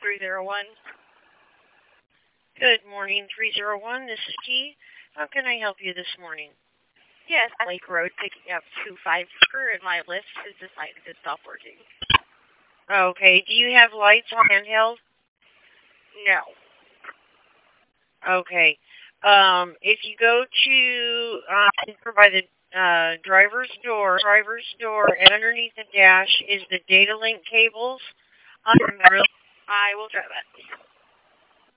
301. Good morning, 301. This is T. How can I help you this morning? Yes, Lake Road picking up 25 and my lift has decided to stop working. Okay. Do you have lights on handheld? No. Okay. If you go to by the driver's door, and underneath the dash is the data link cables. I will try that.